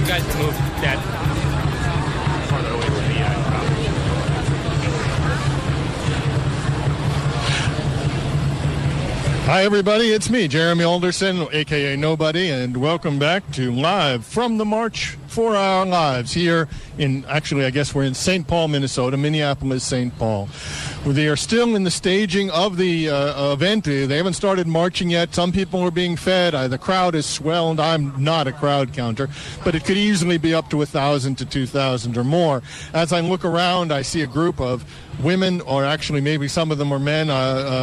guys move that farther away from me. Hi, everybody. It's me, Jeremy Alderson, a.k.a. Nobody, and welcome back to Live from the March for Our Lives here in, actually, I guess we're in St. Paul, Minnesota, Minneapolis, St. Paul. They are still in the staging of the event. They haven't started marching yet. Some people are being fed. The crowd is swelled. I'm not a crowd counter, but it could easily be up to 1,000 to 2,000 or more. As I look around, I see a group of women, or actually maybe some of them are men,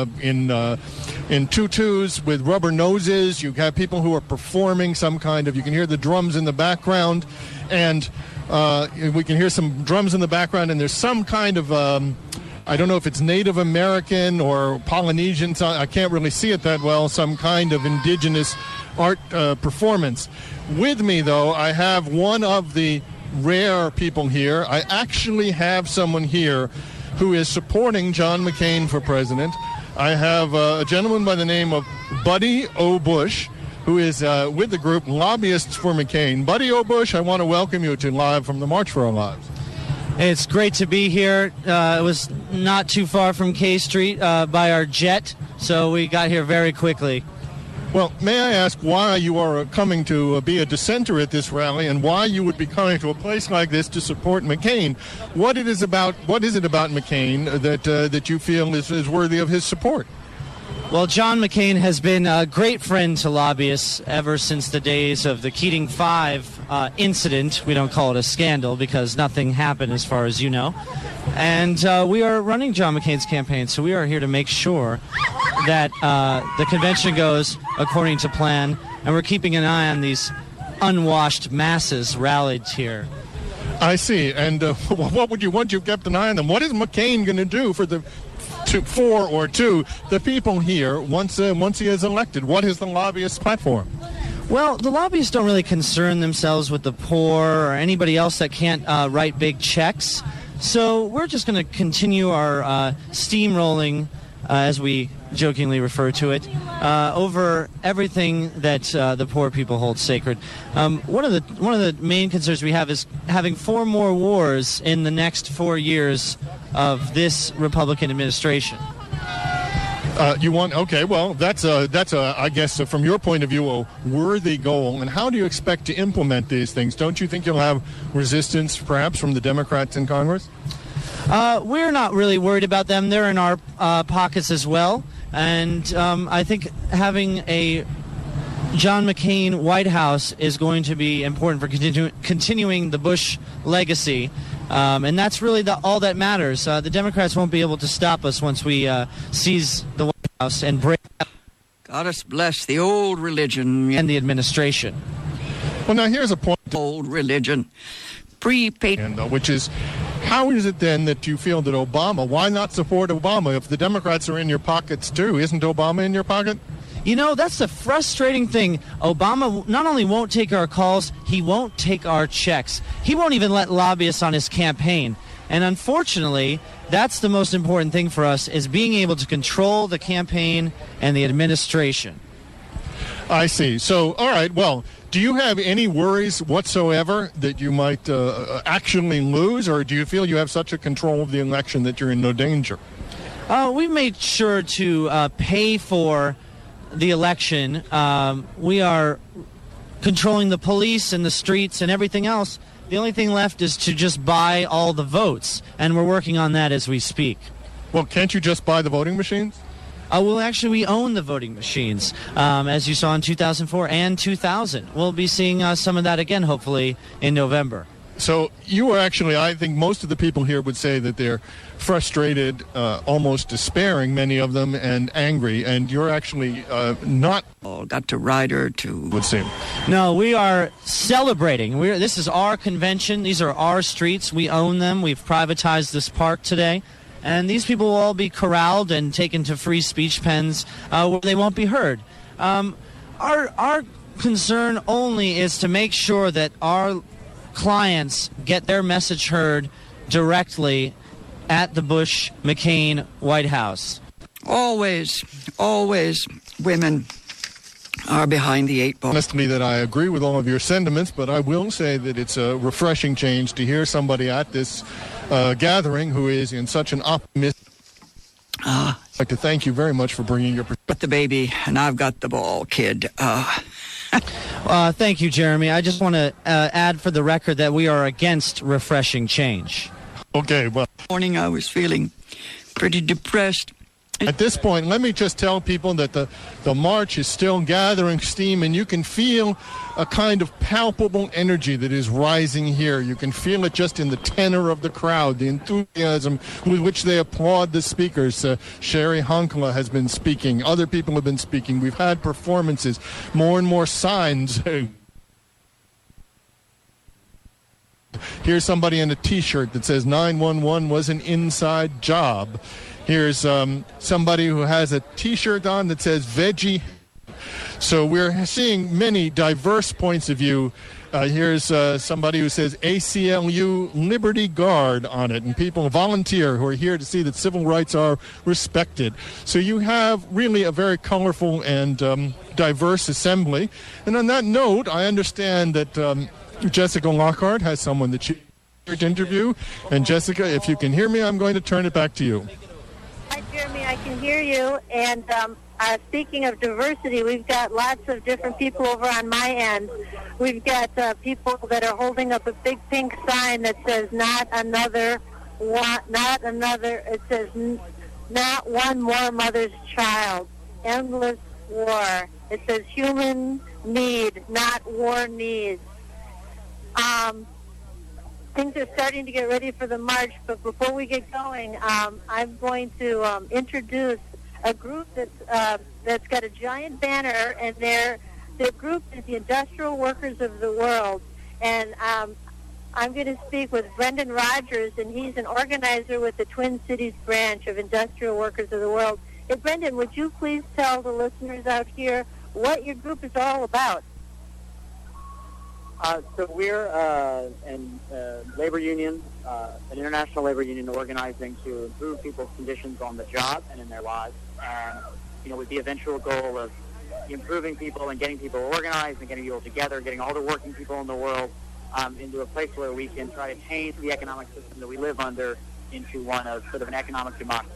in tutus with rubber noses. You have people who are performing some kind of, you can hear the drums in the background, and we can hear some drums in the background, and there's some kind of, I don't know if it's Native American or Polynesian, I can't really see it that well, some kind of indigenous art performance. With me, though, I have one of the rare people here. I actually have someone here who is supporting John McCain for president. I have a gentleman by the name of Buddy O. Bush, who is with the group Lobbyists for McCain. Buddy O. Bush, I want to welcome you to Live from the March for Our Lives. It's great to be here. It was not too far from K Street by our jet, so we got here very quickly. Well, may I ask why you are coming to be a dissenter at this rally, and why you would be coming to a place like this to support McCain? What is it about McCain that you feel is worthy of his support? Well, John McCain has been a great friend to lobbyists ever since the days of the Keating 5 incident. We don't call it a scandal because nothing happened as far as you know. And we are running John McCain's campaign, so we are here to make sure that the convention goes according to plan, and we're keeping an eye on these unwashed masses rallied here. I see. And what would you want? You've kept an eye on them. What is McCain going to do for the the people here once he is elected? What is the lobbyist platform? Well, the lobbyists don't really concern themselves with the poor or anybody else that can't write big checks. So we're just going to continue our steamrolling, as we jokingly refer to it, over everything that the poor people hold sacred. One of the main concerns we have is having 4 more wars in the next 4 years of this Republican administration. Okay, well, that's I guess, from your point of view, a worthy goal. And how do you expect to implement these things? Don't you think you'll have resistance, perhaps, from the Democrats in Congress? We're not really worried about them. They're in our pockets as well. And I think having a John McCain White House is going to be important for continuing the Bush legacy. And that's really all that matters. The Democrats won't be able to stop us once we seize the White House and break out. God us bless the old religion. And the administration. Well, now here's a point. Old religion. Which is, how is it then that you feel that Obama, why not support Obama if the Democrats are in your pockets too? Isn't Obama in your pocket? You know, that's the frustrating thing. Obama not only won't take our calls, he won't take our checks. He won't even let lobbyists on his campaign. And unfortunately, that's the most important thing for us, is being able to control the campaign and the administration. I see. So, all right, well, do you have any worries whatsoever that you might actually lose, or do you feel you have such a control of the election that you're in no danger? We've made sure to pay for the election. We are controlling the police and the streets and everything else. The only thing left is to just buy all the votes, and we're working on that as we speak. Well, can't you just buy the voting machines? Well, actually, we own the voting machines, as you saw in 2004 and 2000. We'll be seeing some of that again, hopefully, in November. So you are actually, I think most of the people here would say that they're frustrated, almost despairing, many of them, and angry, and you're actually not. All got to Ryder to. Would seem. No, we are celebrating. This is our convention. These are our streets. We own them. We've privatized this park today. And these people will all be corralled and taken to free speech pens where they won't be heard. Our concern only is to make sure that our clients get their message heard directly at the Bush-McCain White House. Always women are behind the eight ball. Honestly, that I agree with all of your sentiments, but I will say that it's a refreshing change to hear somebody at this gathering who is in such an optimistic. I'd like to thank you very much for bringing your perspective. Got the baby, and I've got the ball, kid. Thank you, Jeremy. I just want to add for the record that we are against refreshing change. Okay, well. Morning, I was feeling pretty depressed. At this point, let me just tell people that the march is still gathering steam, and you can feel a kind of palpable energy that is rising here. You can feel it just in the tenor of the crowd, the enthusiasm with which they applaud the speakers. Sherry Honkla has been speaking. Other people have been speaking. We've had performances, more and more signs. Here's somebody in a T-shirt that says 911 was an inside job. Here's somebody who has a T-shirt on that says veggie. So we're seeing many diverse points of view. Here's somebody who says ACLU Liberty Guard on it, and people volunteer who are here to see that civil rights are respected. So you have really a very colorful and diverse assembly. And on that note, I understand that Jessica Lockhart has someone that she's here to interview. And Jessica, if you can hear me, I'm going to turn it back to you. Hi, Jeremy. I can hear you. And speaking of diversity, we've got lots of different people over on my end. We've got people that are holding up a big pink sign that says not another. It says not one more mother's child. Endless war. It says human need, not war needs. Things are starting to get ready for the march, but before we get going, I'm going to introduce a group that's got a giant banner, and their group is the Industrial Workers of the World. And I'm going to speak with Brendan Rogers, and he's an organizer with the Twin Cities branch of Industrial Workers of the World. Hey, Brendan, would you please tell the listeners out here what your group is all about? So we're an labor union, an international labor union organizing to improve people's conditions on the job and in their lives. And, with the eventual goal of improving people and getting people organized and getting people together, getting all the working people in the world into a place where we can try to change the economic system that we live under into one of sort of an economic democracy.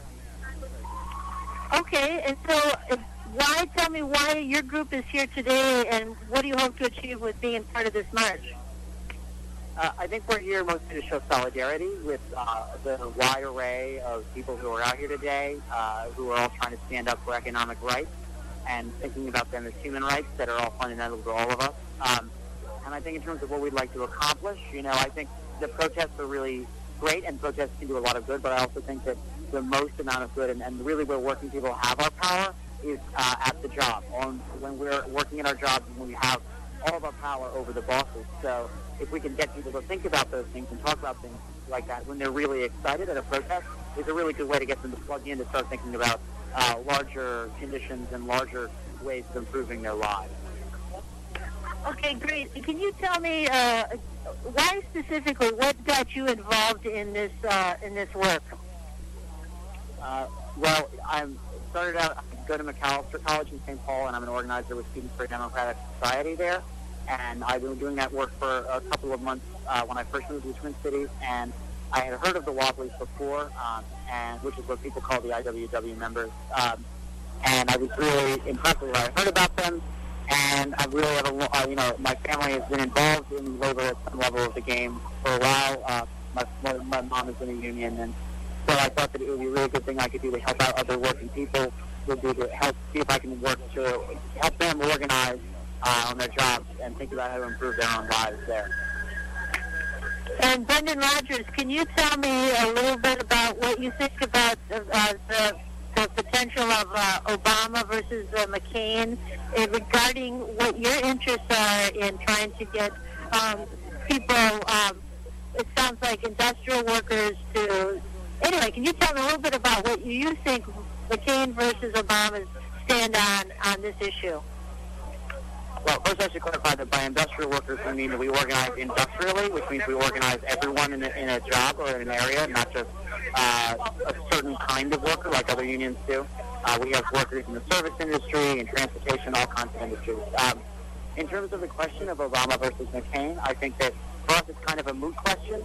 Okay, and so tell me why your group is here today, and what do you hope to achieve with being part of this march? I think we're here mostly to show solidarity with the wide array of people who are out here today, who are all trying to stand up for economic rights and thinking about them as human rights that are all fundamental to all of us. And I think in terms of what we'd like to accomplish, I think the protests are really great, and protests can do a lot of good, but I also think that the most amount of good, and really where working people have our power, is at the job, when we're working at our jobs, and when we have all of our power over the bosses. So if we can get people to think about those things and talk about things like that when they're really excited at a protest, is a really good way to get them to plug in to start thinking about larger conditions and larger ways of improving their lives. Okay, great. Can you tell me why specifically, what got you involved in this work? Well, I started out, I go to Macalester College in St. Paul, and I'm an organizer with Students for a Democratic Society there. And I've been doing that work for a couple of months when I first moved to the Twin Cities. And I had heard of the Wobblies before, and which is what people call the IWW members. And I was really impressed with what I heard about them. And I really have my family has been involved in labor at some level of the game for a while. My mom is in a union, and so I thought that it would be a really good thing I could do to help out other working people, would be to help see if I can work to help them organize on their jobs and think about how to improve their own lives there. And Brendan Rogers, can you tell me a little bit about what you think about the potential of Obama versus McCain regarding what your interests are in trying to get people, it sounds like industrial workers to... Anyway, can you tell me a little bit about what you think McCain versus Obama stand on this issue? Well, first I should clarify that by industrial workers we mean that we organize industrially, which means we organize everyone in a job or in an area, not just a certain kind of worker like other unions do. We have workers in the service industry, in transportation, all kinds of industries. In terms of the question of Obama versus McCain, I think that for us it's kind of a moot question.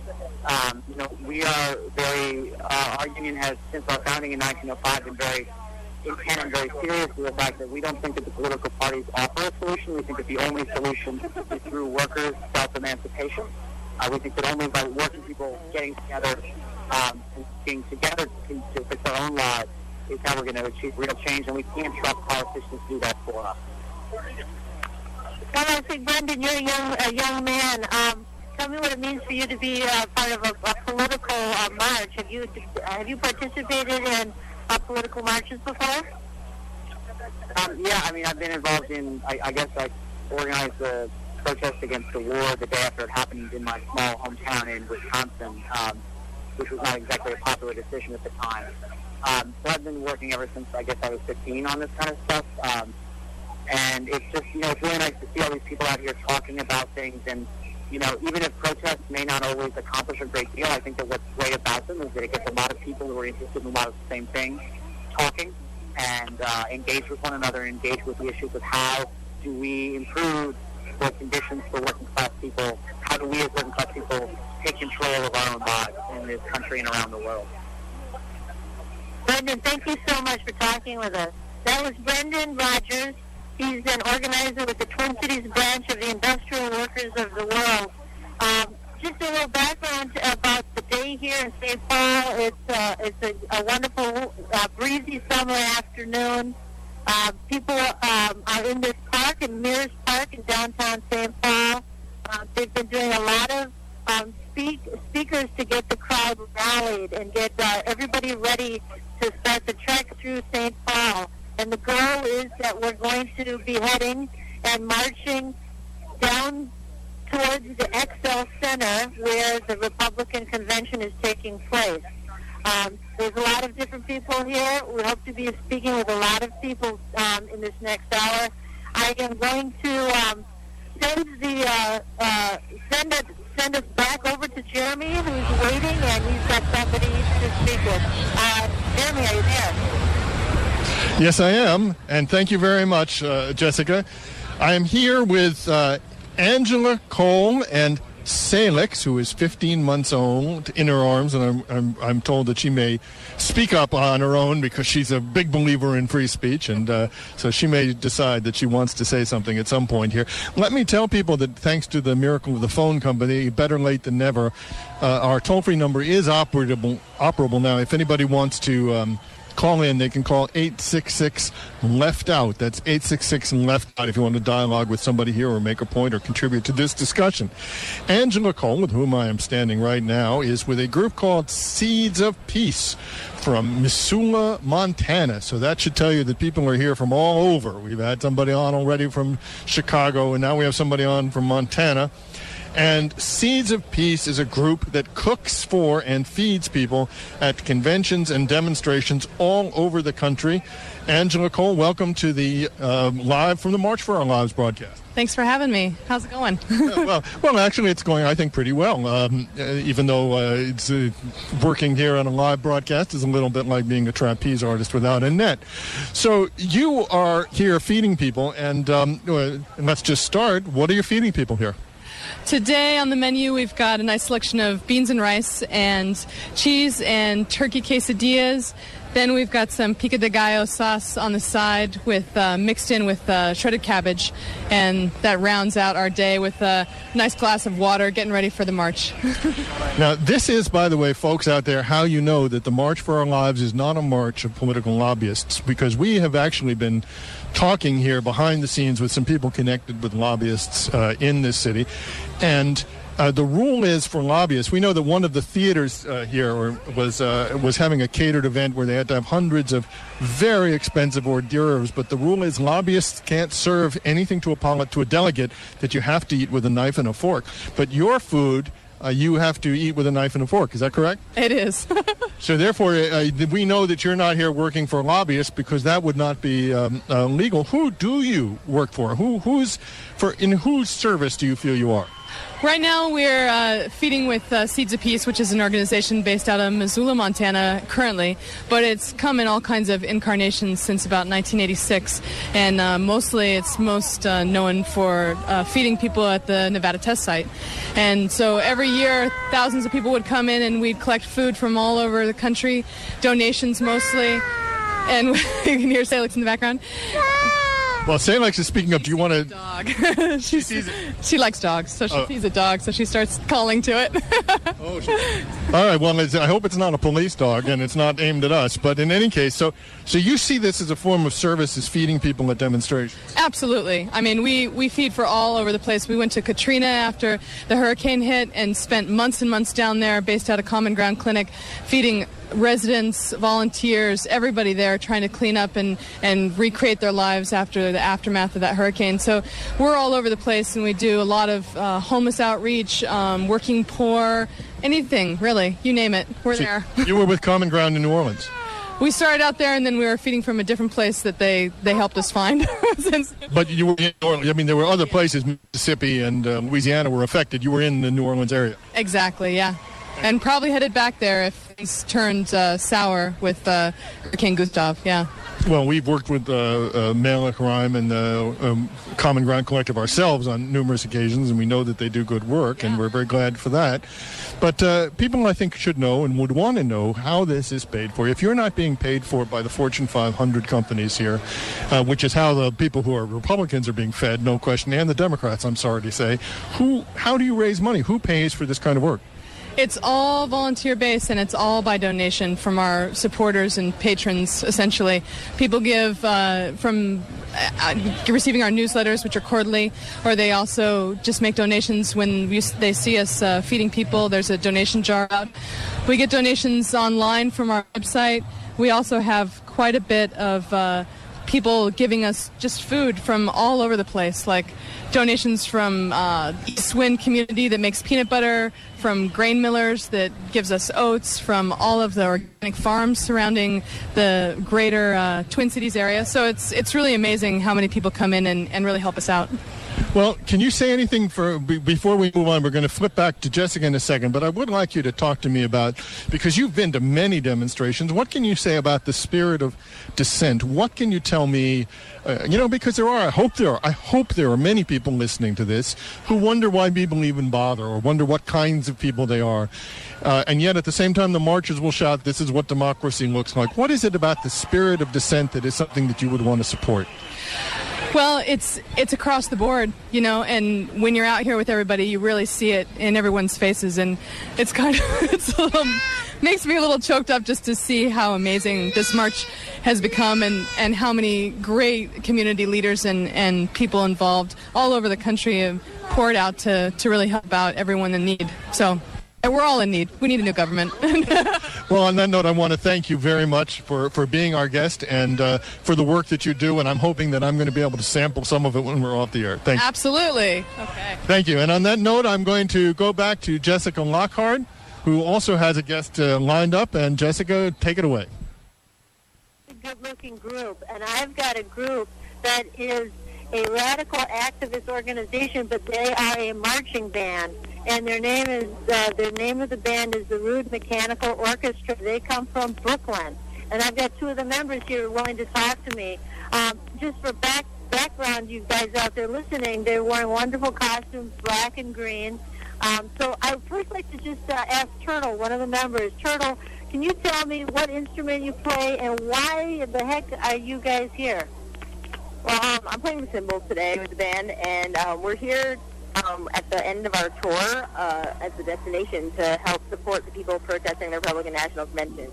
We are our union has, since our founding in 1905, been very intent and very serious with the fact that we don't think that the political parties offer a solution. We think that the only solution is through workers' self-emancipation. We think that only by working people getting together and being together to fix our own lives is how we're going to achieve real change, and we can't trust politicians to do that for us. Well, I think, Brendan, you're a young man. Tell me what it means for you to be part of a political march. Have you participated in political marches before? Yeah, I mean, I've been involved in, I guess I organized a protest against the war the day after it happened in my small hometown in Wisconsin, which was not exactly a popular decision at the time. So I've been working ever since, I guess, I was 15 on this kind of stuff. And it's just, it's really nice to see all these people out here talking about things. And, even if protests may not always accomplish a great deal, I think that what's great about them is that it gets a lot of people who are interested in a lot of the same things talking and engage with one another, engage with the issues of how do we improve the conditions for working class people, how do we as working class people take control of our own lives in this country and around the world. Brendan, thank you so much for talking with us. That was Brendan Rogers. He's an organizer with the Twin Cities branch of the Industrial Workers of the World. Just a little background about the day here in St. Paul. It's a wonderful, breezy summer afternoon. People are in this park, in Mears Park in downtown St. Paul. They've been doing a lot of speakers to get the crowd rallied and get everybody ready to start the trek through St. Paul. And the goal is that we're going to be heading and marching down towards the XL Center where the Republican Convention is taking place. There's a lot of different people here. We hope to be speaking with a lot of people in this next hour. I am going to send us back over to Jeremy, who's waiting, and he's got somebody to speak with. Jeremy, are you there? Yes, I am, and thank you very much, Jessica. I am here with Angela Cole and Salix, who is 15 months old, in her arms, and I'm told that she may speak up on her own because she's a big believer in free speech, and so she may decide that she wants to say something at some point here. Let me tell people that thanks to the miracle of the phone company, better late than never, our toll-free number is operable now. If anybody wants to call in, they can call 866-LEFT-OUT. That's 866-LEFT-OUT if you want to dialogue with somebody here or make a point or contribute to this discussion. Angela Cole, with whom I am standing right now, is with a group called Seeds of Peace from Missoula, Montana. So that should tell you that people are here from all over. We've had somebody on already from Chicago, and now we have somebody on from Montana. And Seeds of Peace is a group that cooks for and feeds people at conventions and demonstrations all over the country. Angela Cole, welcome to the Live from the March for Our Lives broadcast. Thanks for having me. How's it going? well, actually, it's going, I think, pretty well. Even though it's working here on a live broadcast is a little bit like being a trapeze artist without a net. So you are here feeding people, and let's just start. What are you feeding people here? Today on the menu, we've got a nice selection of beans and rice and cheese and turkey quesadillas. Then we've got some pico de gallo sauce on the side with mixed in with shredded cabbage. And that rounds out our day with a nice glass of water, getting ready for the march. Now, this is, by the way, folks out there, how you know that the March for Our Lives is not a march of political lobbyists, because we have actually been talking here behind the scenes with some people connected with lobbyists in this city. And the rule is for lobbyists, we know that one of the theaters here was having a catered event where they had to have hundreds of very expensive hors d'oeuvres, but the rule is lobbyists can't serve anything to a delegate that you have to eat with a knife and a fork. But your food, you have to eat with a knife and a fork. Is that correct? It is. So therefore, we know that you're not here working for lobbyists, because that would not be legal. Who do you work for? In whose service do you feel you are? Right now we're feeding with Seeds of Peace, which is an organization based out of Missoula, Montana currently, but it's come in all kinds of incarnations since about 1986, and mostly it's most known for feeding people at the Nevada test site. And so every year thousands of people would come in and we'd collect food from all over the country, donations mostly, and you can hear Salix in the background. Well, Salix is speaking up. Do you want to... Dog. She likes dogs, so she sees a dog, so she starts calling to it. All right, well, I hope it's not a police dog and it's not aimed at us. But in any case, so you see this as a form of service, is feeding people at demonstrations? Absolutely. I mean, we feed for all over the place. We went to Katrina after the hurricane hit and spent months and months down there based out of Common Ground Clinic feeding residents, volunteers, everybody there trying to clean up and recreate their lives after the aftermath of that hurricane. So we're all over the place, and we do a lot of homeless outreach, working poor, anything, really. You name it. We're there. You were with Common Ground in New Orleans. We started out there, and then we were feeding from a different place that they helped us find. But you were in New Orleans. I mean, there were other places, Mississippi and Louisiana, were affected. You were in the New Orleans area. Exactly, yeah. And probably headed back there if things turned sour with Hurricane Gustav, yeah. Well, we've worked with Melech Rhyme and Common Ground Collective ourselves on numerous occasions, and we know that they do good work, and we're very glad for that. But people, I think, should know and would want to know how this is paid for. If you're not being paid for by the Fortune 500 companies here, which is how the people who are Republicans are being fed, no question, and the Democrats, I'm sorry to say, how do you raise money? Who pays for this kind of work? It's all volunteer-based, and it's all by donation from our supporters and patrons, essentially. People give from receiving our newsletters, which are quarterly, or they also just make donations when they see us feeding people. There's a donation jar out. We get donations online from our website. We also have quite a bit of people giving us just food from all over the place, like donations from East Wind community that makes peanut butter, from grain millers that gives us oats, from all of the organic farms surrounding the greater Twin Cities area. So it's really amazing how many people come in and really help us out. Well, can you say anything before we move on? We're going to flip back to Jessica in a second, but I would like you to talk to me about, because you've been to many demonstrations, what can you say about the spirit of dissent? What can you tell me, because I hope there are many people listening to this who wonder why people even bother, or wonder what kinds of people they are. And yet at the same time, the marchers will shout, this is what democracy looks like. What is it about the spirit of dissent that is something that you would want to support? Well, it's across the board, and when you're out here with everybody, you really see it in everyone's faces, and it's makes me a little choked up just to see how amazing this march has become, and how many great community leaders and people involved all over the country have poured out to really help out everyone in need. So we're all in need. We need a new government. Well, on that note, I want to thank you very much for being our guest and for the work that you do, and I'm hoping that I'm going to be able to sample some of it when we're off the air. Thank you. Absolutely. Okay. Thank you. And on that note, I'm going to go back to Jessica Lockhart, who also has a guest lined up. And Jessica, take it away. A good-looking group, and I've got a group that is a radical activist organization, but they are a marching band. And their name of the band is the Rude Mechanical Orchestra. They come from Brooklyn, and I've got two of the members here willing to talk to me. Just for background, you guys out there listening, they're wearing wonderful costumes, black and green. So I would first like to just ask Turtle, one of the members. Turtle, can you tell me what instrument you play and why the heck are you guys here? Well, I'm playing the cymbals today with the band, and we're here at the end of our tour as the destination to help support the people protesting the Republican National Convention.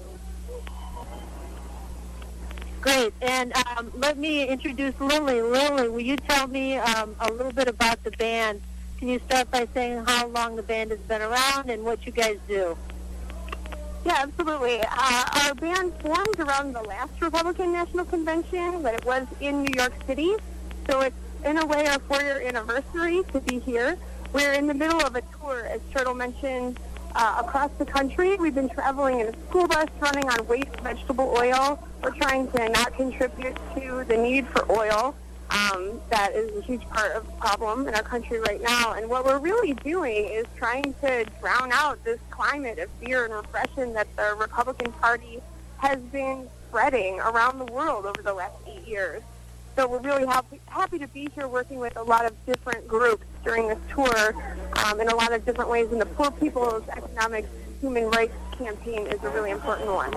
Great. And let me introduce Lily. Lily, will you tell me a little bit about the band? Can you start by saying how long the band has been around and what you guys do? Yeah, absolutely. Our band formed around the last Republican National Convention, but it was in New York City. So it's, in a way, our 4-year anniversary to be here. We're in the middle of a tour, as Turtle mentioned, across the country. We've been traveling in a school bus running on waste vegetable oil. We're trying to not contribute to the need for oil. That is a huge part of the problem in our country right now. And what we're really doing is trying to drown out this climate of fear and repression that the Republican Party has been spreading around the world over the last 8 years. So we're really happy to be here working with a lot of different groups during this tour in a lot of different ways. And the Poor People's Economic Human Rights Campaign is a really important one.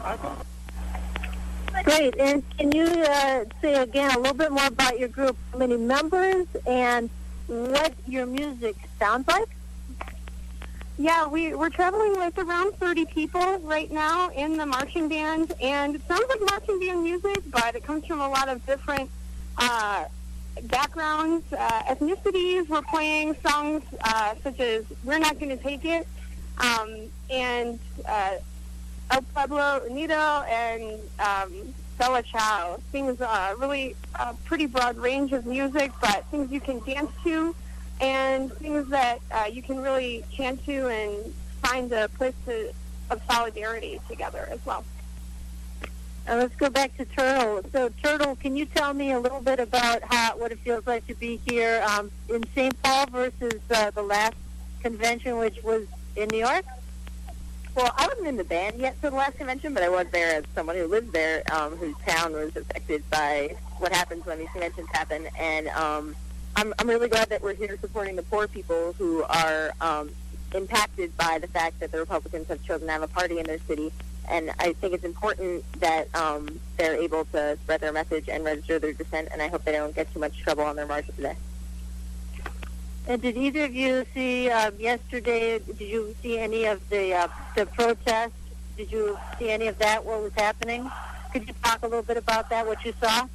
Great. And can you say again a little bit more about your group, how many members, and what your music sounds like? Yeah, we're traveling with around 30 people right now in the marching band, and it sounds like marching band music, but it comes from a lot of different backgrounds, ethnicities. We're playing songs such as We're Not Gonna Take It, and El Pueblo Unido, and Bella Ciao. Things really pretty broad range of music, but things you can dance to, and things that you can really chant to and find a place of solidarity together as well. And let's go back to Turtle. So, Turtle, can you tell me a little bit about what it feels like to be here in St. Paul versus the last convention, which was in New York? Well, I wasn't in the band yet for the last convention, but I was there as someone who lives there, whose town was affected by what happens when these conventions happen. And I'm really glad that we're here supporting the poor people who are impacted by the fact that the Republicans have chosen to have a party in their city. And I think it's important that they're able to spread their message and register their dissent, and I hope they don't get too much trouble on their march today. And did either of you see yesterday, did you see any of the protests? Did you see any of that, what was happening? Could you talk a little bit about that, what you saw?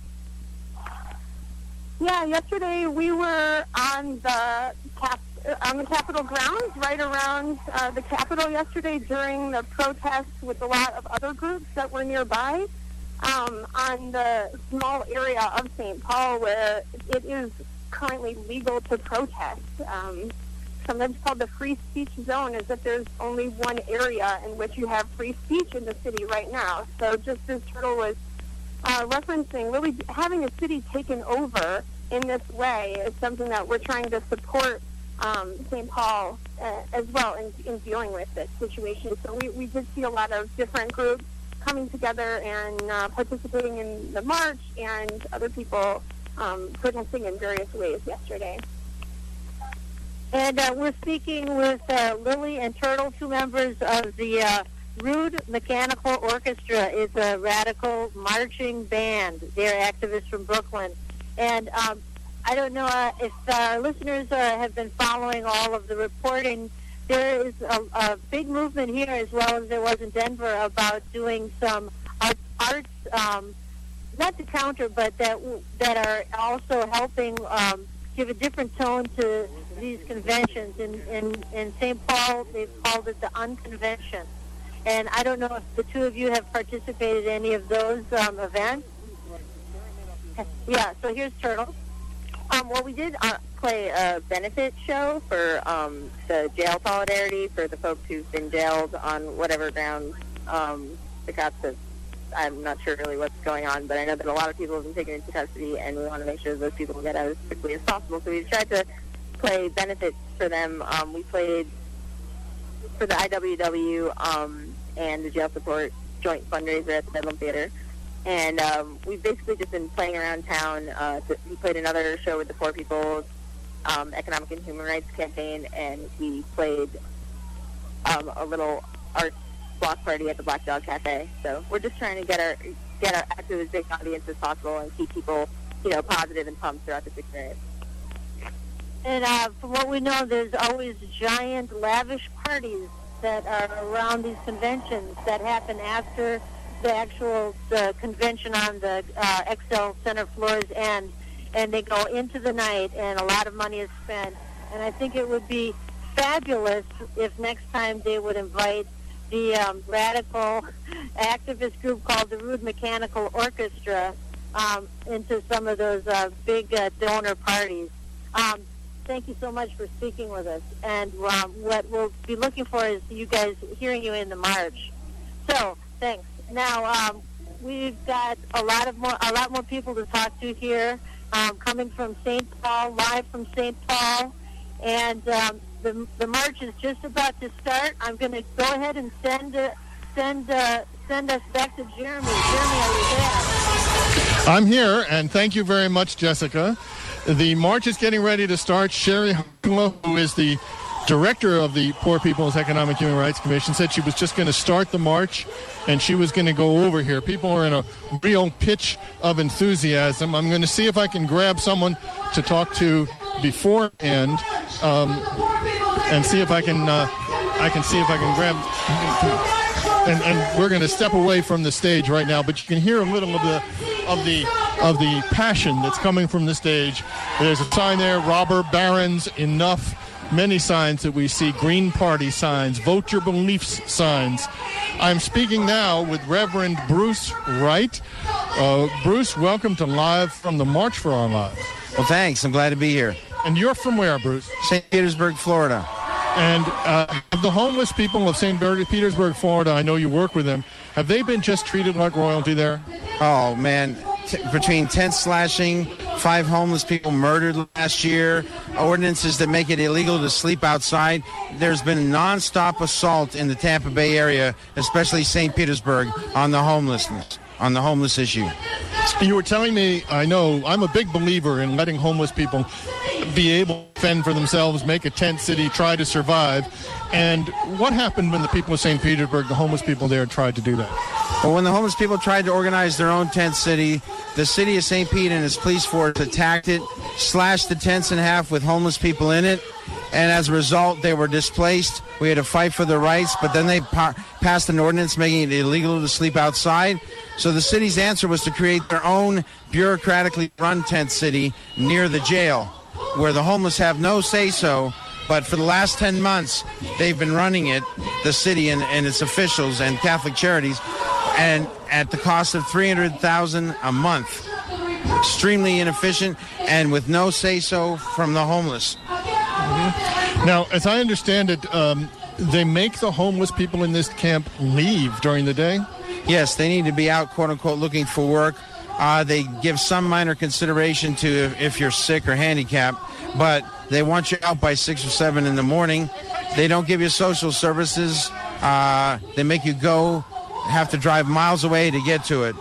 Yeah, yesterday we were on the Capitol grounds, right around the Capitol yesterday during the protests with a lot of other groups that were nearby on the small area of St. Paul where it is currently legal to protest. Sometimes called the free speech zone, is that there's only one area in which you have free speech in the city right now. So just as Turtle was referencing, really having a city taken over in this way is something that we're trying to support St. Paul as well in dealing with this situation. So we did see a lot of different groups coming together and participating in the march, and other people protesting in various ways yesterday. And we're speaking with Lily and Turtle, two members of the Rude Mechanical Orchestra. It's a radical marching band. They're activists from Brooklyn. And I don't know if our listeners have been following all of the reporting. There is a big movement here, as well as there was in Denver, about doing some arts, not to counter, but that are also helping give a different tone to these conventions. In St. Paul, they've called it the Unconvention. And I don't know if the two of you have participated in any of those events. Yeah, so here's Turtle. Well, we did play a benefit show for the jail solidarity for the folks who've been jailed on whatever grounds the cops have. I'm not sure really what's going on, but I know that a lot of people have been taken into custody, and we want to make sure those people get out as quickly as possible. So we've tried to play benefits for them. We played for the IWW and the Jail Support joint fundraiser at the Bedlam Theater. And we've basically just been playing around town. We played another show with the Poor People's Economic and Human Rights Campaign, and we played a little art block party at the Black Dog Cafe. So we're just trying to get our out to as big an audience as possible and keep people, positive and pumped throughout this experience. And from what we know, there's always giant, lavish parties that are around these conventions that happen after the actual convention on the XL Center floors end, and they go into the night, and a lot of money is spent. And I think it would be fabulous if next time they would invite the radical activist group called the Rude Mechanical Orchestra into some of those big donor parties. Thank you so much for speaking with us. And what we'll be looking for is hearing you in the march. So, thanks. Now, we've got a lot more people to talk to here, coming from St. Paul, live from St. Paul. And the march is just about to start. I'm going to go ahead and send us back to Jeremy. Jeremy, are you there? I'm here, and thank you very much, Jessica. The march is getting ready to start. Sherry Hunkla, who is the director of the Poor People's Economic Human Rights Commission, said she was just going to start the march, and she was going to go over here. People are in a real pitch of enthusiasm. I'm going to see if I can grab someone to talk to beforehand, and see if I can grab. And we're going to step away from the stage right now, but you can hear a little of the passion that's coming from the stage. There's a sign there, Robber Barons, enough. Many signs that we see, Green Party signs, vote your beliefs signs. I'm speaking now with Reverend Bruce Wright. Bruce, welcome to Live from the March for Our Lives. Well, thanks. I'm glad to be here. And you're from where, Bruce? St. Petersburg, Florida. And the homeless people of St. Petersburg, Florida, I know you work with them. Have they been just treated like royalty there? Oh, man. Between tent slashing, 5 homeless people murdered last year, ordinances that make it illegal to sleep outside. There's been nonstop assault in the Tampa Bay area, especially St. Petersburg, on the homeless issue. You were telling me, I know, I'm a big believer in letting homeless people be able to fend for themselves, make a tent city, try to survive. And what happened when the people of St. Petersburg, the homeless people there, tried to do that? Well, when the homeless people tried to organize their own tent city, the city of St. Pete and its police force attacked it, slashed the tents in half with homeless people in it, and as a result, they were displaced. We had to fight for their rights, but then they passed an ordinance making it illegal to sleep outside. So the city's answer was to create their own bureaucratically run tent city near the jail, where the homeless have no say-so. But for the last 10 months, they've been running it, the city and its officials and Catholic Charities, and at the cost of $300,000 a month. Extremely inefficient and with no say-so from the homeless. Mm-hmm. Now, as I understand it, they make the homeless people in this camp leave during the day? Yes, they need to be out, quote-unquote, looking for work. They give some minor consideration to if you're sick or handicapped, but they want you out by 6 or 7 in the morning. They don't give you social services. They make you have to drive miles away to get to it.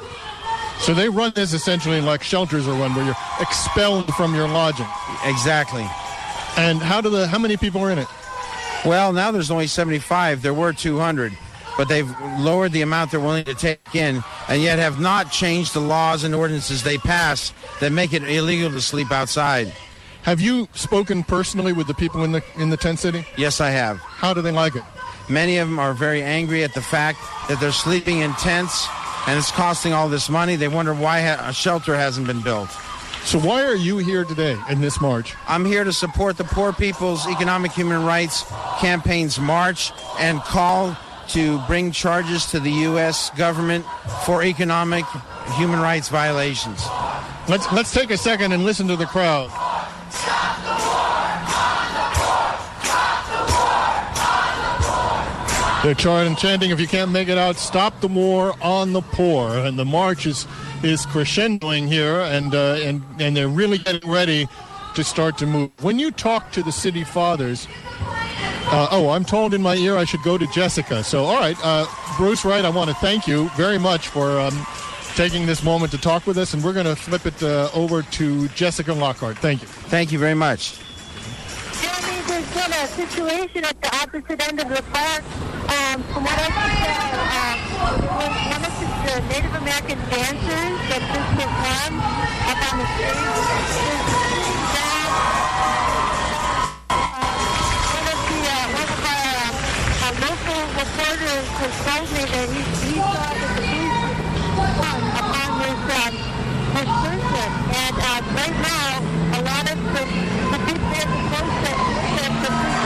So they run this essentially like shelters are run, where you're expelled from your lodging. Exactly. And how many people are in it? Well, now there's only 75. There were 200. But they've lowered the amount they're willing to take in, and yet have not changed the laws and ordinances they pass that make it illegal to sleep outside. Have you spoken personally with the people in the tent city? Yes, I have. How do they like it? Many of them are very angry at the fact that they're sleeping in tents, and it's costing all this money. They wonder why a shelter hasn't been built. So why are you here today in this march? I'm here to support the Poor People's Economic Human Rights Campaign's march and call to bring charges to the U.S. government for economic human rights violations. Let's take a second and listen to the crowd. They're chanting, if you can't make it out, stop the war on the poor. And the march is crescendoing here, and they're really getting ready to start to move. When you talk to the city fathers, I'm told in my ear I should go to Jessica. So, all right, Bruce Wright, I want to thank you very much for taking this moment to talk with us, and we're going to flip it over to Jessica Lockhart. Thank you. Thank you very much. Jeremy, there's been a situation at the opposite end of the park. From what I can tell, one of the Native American dancers that just performed up on the stage local reporters has told me that he saw that the police upon this person. And right now, a lot of the people at the protest that the police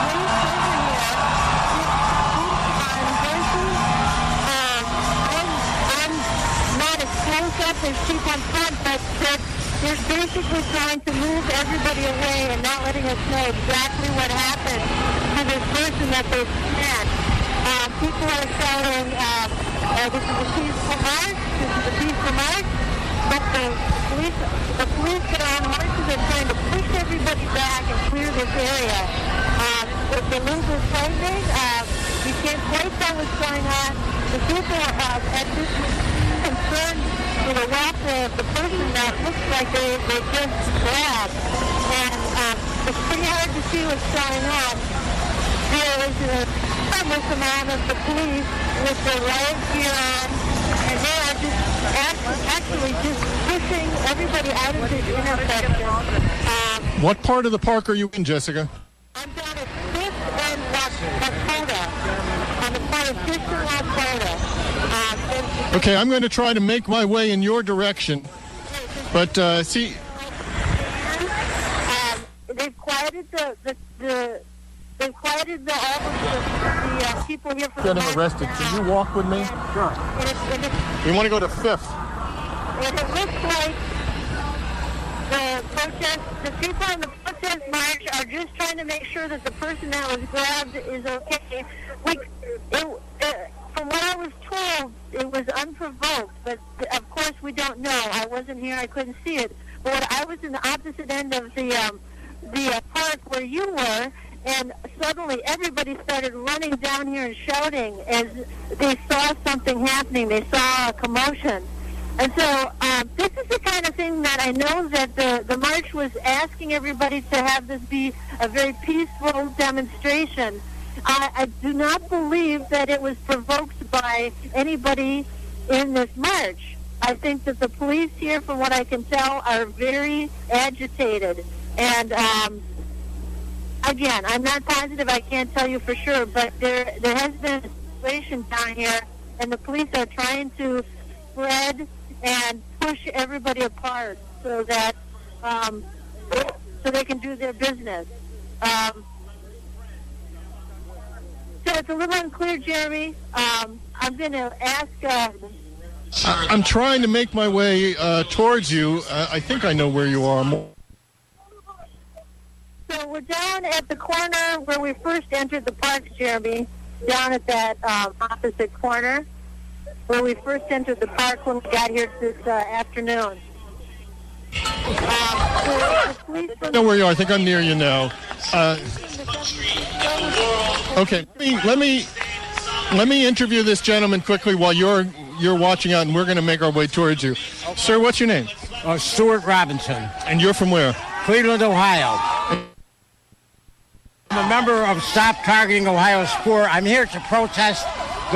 I'm not as close up as people in front, but they're basically trying to move everybody away and not letting us know exactly what happened to this person that they scanned. People are shouting, this is a peaceful march, but the the police that are on horses are trying to push everybody back and clear this area. With the losers frightening, we can't quite tell what's going on. The people at this concerned with the welfare of the person that looks like they just grabbed. And it's pretty hard to see what's going on. There is an enormous amount of the police with their riot gear on, and they are just actually just pushing everybody out of this intersection. What part of the park are you in, Jessica? I'm down at 5th and Lakota, on the part of 5th and Lakota. Okay, I'm going to try to make my way in your direction, but see... They've quieted they've quieted all of the people here for the Getting arrested. Can you walk with me? Sure. You want to go to 5th? And it looks like the people in the protest march are just trying to make sure that the person that was grabbed is okay. From what I was told, it was unprovoked, but of course we don't know. I wasn't here, I couldn't see it. But I was in the opposite end of the park where you were, and suddenly everybody started running down here and shouting as they saw something happening. They saw a commotion. And so this is the kind of thing that I know that the march was asking everybody to have this be a very peaceful demonstration. I do not believe that it was provoked by anybody in this march. I think that the police here, from what I can tell, are very agitated. And again, I'm not positive. I can't tell you for sure, but there has been a situation down here, and the police are trying to spread and push everybody apart so that so they can do their business. So it's a little unclear, Jeremy. I'm going to ask. I'm trying to make my way towards you. I think I know where you are. So we're down at the corner where we first entered the park, Jeremy, down at that opposite corner where we first entered the park when we got here this afternoon. I know where you are. I think I'm near you now. Okay, let me interview this gentleman quickly while you're watching out, and we're going to make our way towards you. Okay. Sir, what's your name? Stuart Robinson. And you're from where? Cleveland, Ohio. I'm a member of Stop Targeting Ohio's Poor. I'm here to protest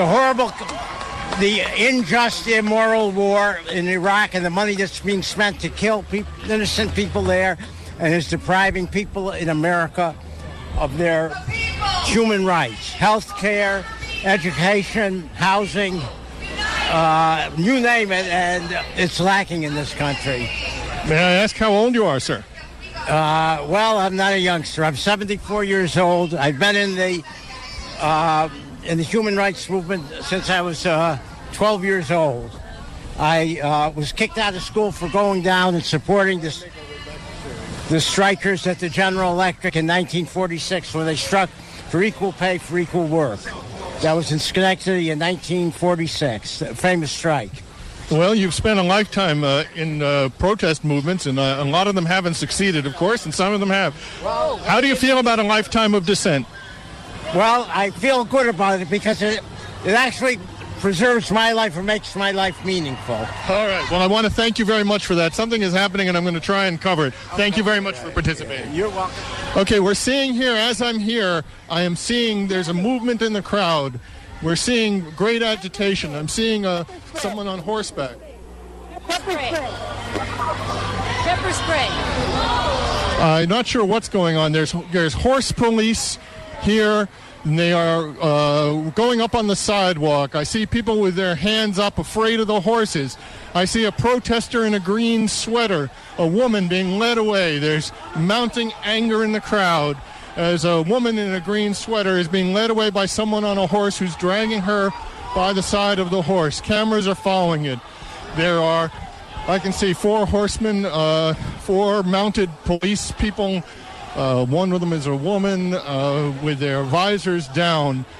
the unjust, immoral war in Iraq and the money that's being spent to kill innocent people there and is depriving people in America of their human rights, health care, education, housing, you name it, and it's lacking in this country. May I ask how old you are, sir? Well, I'm not a youngster. I'm 74 years old. I've been in the human rights movement since I was 12 years old. I was kicked out of school for going down and supporting the strikers at the General Electric in 1946 when they struck for equal pay for equal work. That was in Schenectady in 1946, a famous strike. Well, you've spent a lifetime in protest movements, and a lot of them haven't succeeded, of course, and some of them have. How do you feel about a lifetime of dissent? Well, I feel good about it because it actually preserves my life or makes my life meaningful. All right. Well, I want to thank you very much for that. Something is happening, and I'm going to try and cover it. Thank you very much for participating. You're welcome. Okay, we're seeing here, as I'm here, I am seeing there's a movement in the crowd. We're seeing great agitation. I'm seeing someone on horseback. Pepper spray. Pepper spray. I'm not sure what's going on. There's horse police here. And they are going up on the sidewalk. I see people with their hands up, afraid of the horses. I see a protester in a green sweater, a woman being led away. There's mounting anger in the crowd as a woman in a green sweater is being led away by someone on a horse who's dragging her by the side of the horse. Cameras are following it. There are, I can see, 4 horsemen, 4 mounted police people. One of them is a woman with their visors down.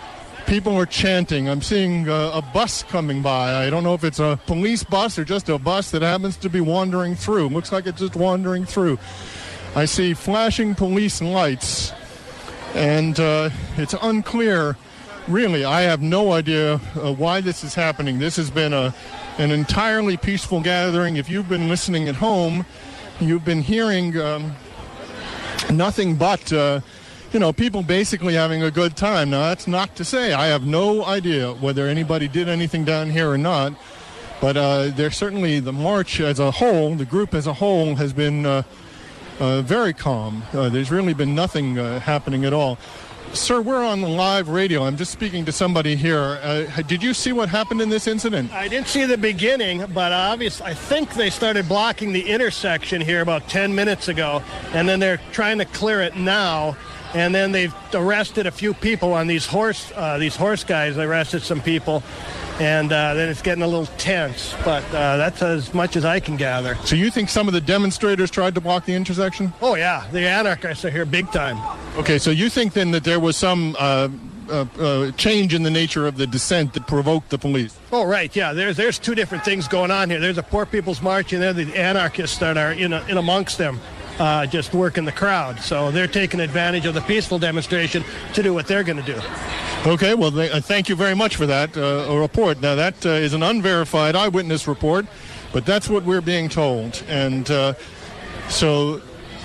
People are chanting. I'm seeing a bus coming by. I don't know if it's a police bus or just a bus that happens to be wandering through. Looks like it's just wandering through. I see flashing police lights, and it's unclear. Really, I have no idea why this is happening. This has been an entirely peaceful gathering. If you've been listening at home, you've been hearing nothing but, people basically having a good time. Now, that's not to say I have no idea whether anybody did anything down here or not, but there's certainly the march as a whole, the group as a whole, has been very calm. There's really been nothing happening at all. Sir, we're on live radio. I'm just speaking to somebody here. Did you see what happened in this incident? I didn't see the beginning, but obviously I think they started blocking the intersection here about 10 minutes ago, and then they're trying to clear it now. And then they've arrested a few people on these horse guys. They arrested some people, and then it's getting a little tense. But that's as much as I can gather. So you think some of the demonstrators tried to block the intersection? Oh, yeah. The anarchists are here big time. Okay, so you think then that there was some change in the nature of the dissent that provoked the police? Oh, right, yeah. There's two different things going on here. There's a poor people's march, and then the anarchists that are in amongst them. Just working the crowd. So they're taking advantage of the peaceful demonstration to do what they're going to do. Okay, well, thank you very much for that report. Now, that is an unverified eyewitness report, but that's what we're being told. And so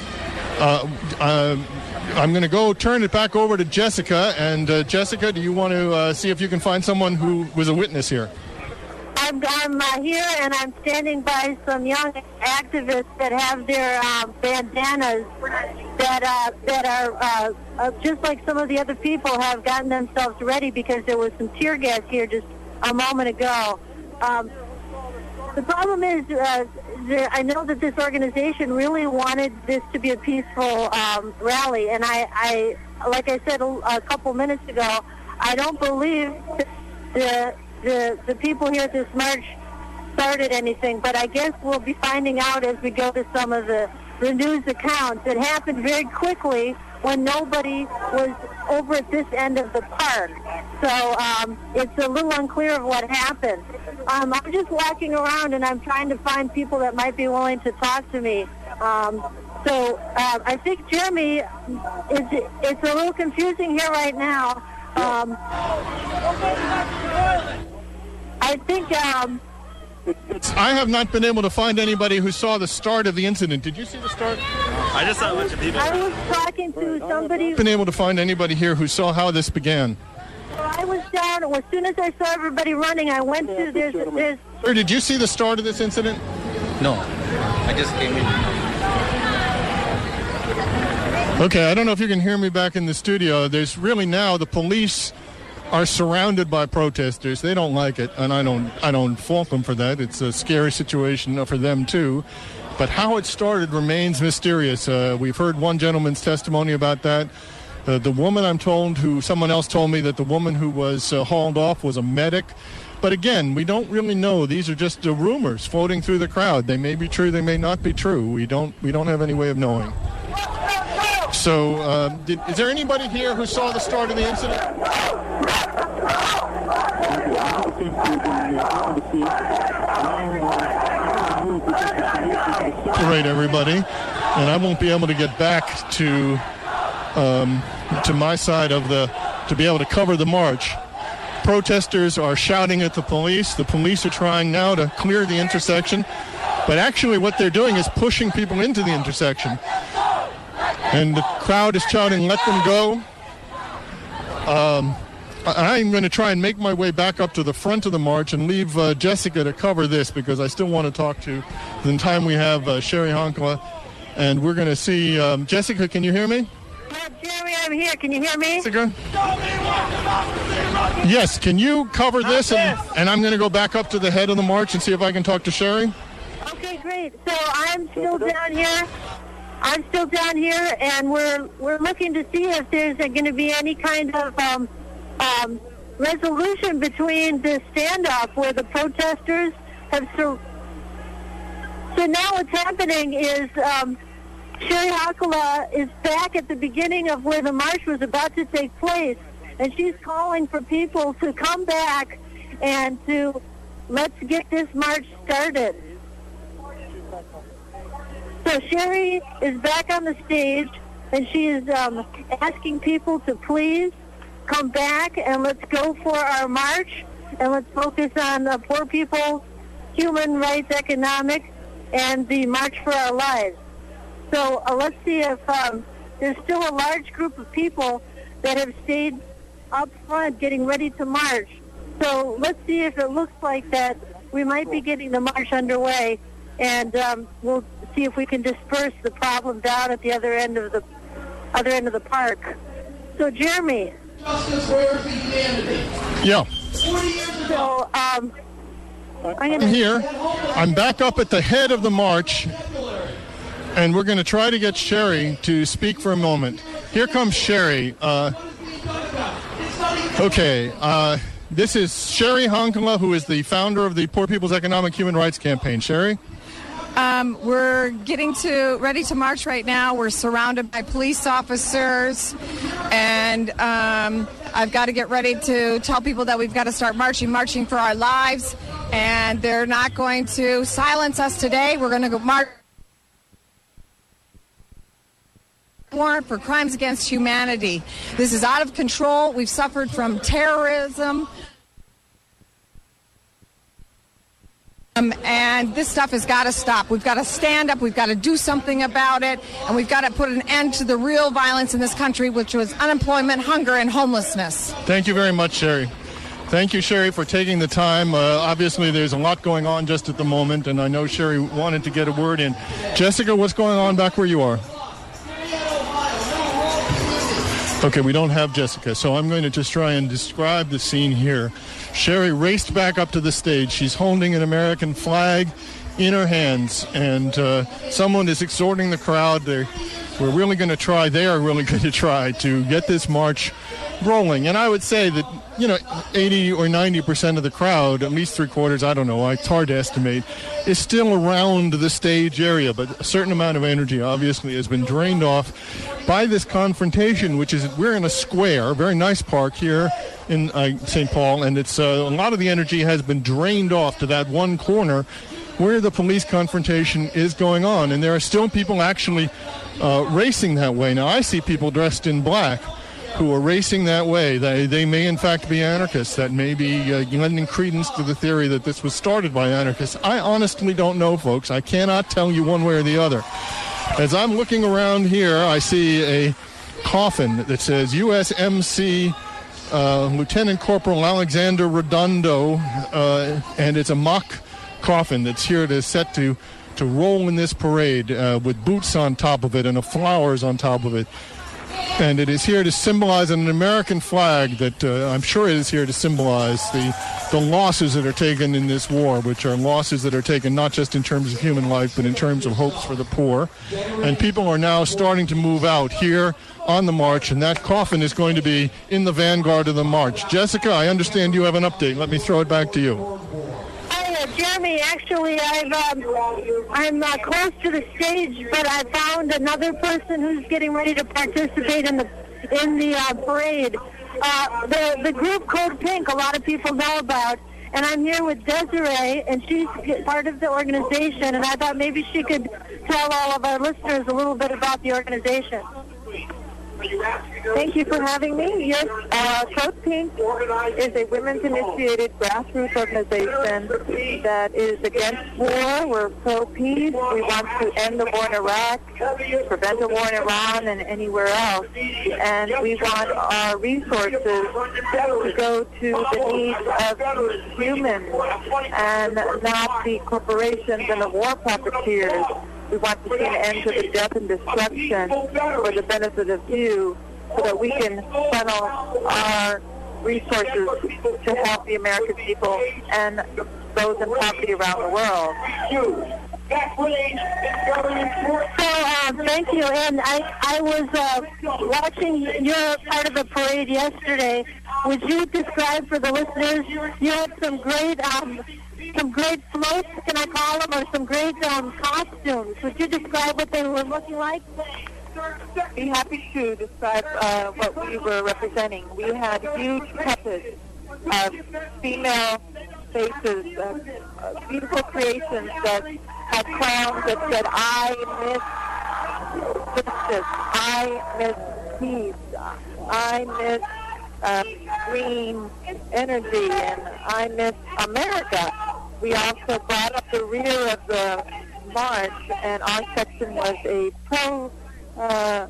I'm going to go turn it back over to Jessica. And Jessica, do you want to see if you can find someone who was a witness here? I'm here, and I'm standing by some young activists that have their bandanas that are just like some of the other people have gotten themselves ready because there was some tear gas here just a moment ago. The problem is I know that this organization really wanted this to be a peaceful rally, and I like I said a couple minutes ago, I don't believe the people here at this march started anything, but I guess we'll be finding out as we go to some of the news accounts. It happened very quickly when nobody was over at this end of the park. So it's a little unclear of what happened. I'm just walking around and I'm trying to find people that might be willing to talk to me. So I think, Jeremy, it's a little confusing here right now. I think I have not been able to find anybody who saw the start of the incident. Did you see the start? I just saw a bunch of people. I was talking to somebody. Been able to find anybody here who saw how this began? I was down. As soon as I saw everybody running, I went to this. Sir, did you see the start of this incident? No, I just came in. Okay, I don't know if you can hear me back in the studio. There's really now the police are surrounded by protesters. They don't like it, and I don't fault them for that. It's a scary situation for them too. But how it started remains mysterious. We've heard one gentleman's testimony about that. The woman, I'm told, someone else told me that the woman who was hauled off was a medic. But again, we don't really know. These are just rumors floating through the crowd. They may be true, they may not be true. We don't have any way of knowing. So, is there anybody here who saw the start of the incident? Right, everybody, and I won't be able to get back to my side of to be able to cover the march. Protesters are shouting at the police. The police are trying now to clear the intersection, but actually what they're doing is pushing people into the intersection. And the crowd is shouting, "Let them go." I'm going to try and make my way back up to the front of the march and leave Jessica to cover this because I still want to talk to, in time we have Sherry Honkla, and we're going to see. Jessica, can you hear me? Yeah, Jeremy, I'm here. Can you hear me? Jessica? Yes, can you cover this? And I'm going to go back up to the head of the march and see if I can talk to Sherry. Okay, great. So I'm still down here. And we're looking to see if there's going to be any kind of resolution between the standoff where the protesters have. So now what's happening is Sherry Honkla is back at the beginning of where the march was about to take place, and she's calling for people to come back and to let's get this march started. So Sherry is back on the stage, and she is asking people to please come back and let's go for our march, and let's focus on poor people, human rights, economic, and the March for Our Lives. So let's see if there's still a large group of people that have stayed up front getting ready to march. So let's see if it looks like that we might be getting the march underway, and we'll see if we can disperse the problem down at the other end of the park. So Jeremy. Justice for humanity. Yeah. So I'm here. I'm back up at the head of the march, and we're going to try to get Sherry to speak for a moment. Here comes Sherry. This is Sherry Honkala, who is the founder of the Poor People's Economic Human Rights Campaign. Sherry? We're getting ready to march right now. We're surrounded by police officers, and I've got to get ready to tell people that we've got to start marching for our lives, and they're not going to silence us today. We're going to go march. Warrant for crimes against humanity. This is out of control. We've suffered from terrorism. And this stuff has got to stop. We've got to stand up. We've got to do something about it. And we've got to put an end to the real violence in this country, which was unemployment, hunger, and homelessness. Thank you very much, Sherry. Thank you, Sherry, for taking the time. Obviously, there's a lot going on just at the moment, and I know Sherry wanted to get a word in. Jessica, what's going on back where you are? Okay, we don't have Jessica, so I'm going to just try and describe the scene here. Sherry raced back up to the stage. She's holding an American flag in her hands, and someone is exhorting the crowd. They are really going to try to get this march rolling. And I would say that, 80 or 90% of the crowd, at least three-quarters, I don't know, it's hard to estimate, is still around the stage area. But a certain amount of energy, obviously, has been drained off by this confrontation, which is, we're in a square, a very nice park here in St. Paul, and it's a lot of the energy has been drained off to that one corner where the police confrontation is going on. And there are still people actually racing that way. Now, I see people dressed in black who are racing that way. They may, in fact, be anarchists. That may be lending credence to the theory that this was started by anarchists. I honestly don't know, folks. I cannot tell you one way or the other. As I'm looking around here, I see a coffin that says USMC Lieutenant Corporal Alexander Redondo, and it's a mock coffin that's here to roll in this parade with boots on top of it and flowers on top of it. And it is here to symbolize an American flag that I'm sure it is here to symbolize the losses that are taken in this war, which are losses that are taken not just in terms of human life, but in terms of hopes for the poor. And people are now starting to move out here on the march, and that coffin is going to be in the vanguard of the march. Jessica, I understand you have an update. Let me throw it back to you. Jeremy, actually, I'm close to the stage, but I found another person who's getting ready to participate in the parade. The group Code Pink, a lot of people know about, and I'm here with Desiree, and she's part of the organization, and I thought maybe she could tell all of our listeners a little bit about the organization. Thank you for having me. Yes, Code Pink is a women's-initiated grassroots organization that is against war. We're pro-peace. We want to end the war in Iraq, prevent a war in Iran and anywhere else. And we want our resources to go to the needs of humans and not the corporations and the war profiteers. We want to see an end to the death and destruction for the benefit of you, so that we can funnel our resources to help the American people and those in poverty around the world. So, thank you. And I was watching your part of the parade yesterday. Would you describe for the listeners, you had some great floats, can I call them, or some great costumes. Would you describe what they were looking like? be happy to describe what we were representing. We had huge puppets of female faces, beautiful creations that had crowns that said, "I miss justice, I miss peace, I miss green energy, and I miss America." We also brought up the rear of the march, and our section was a pro-life.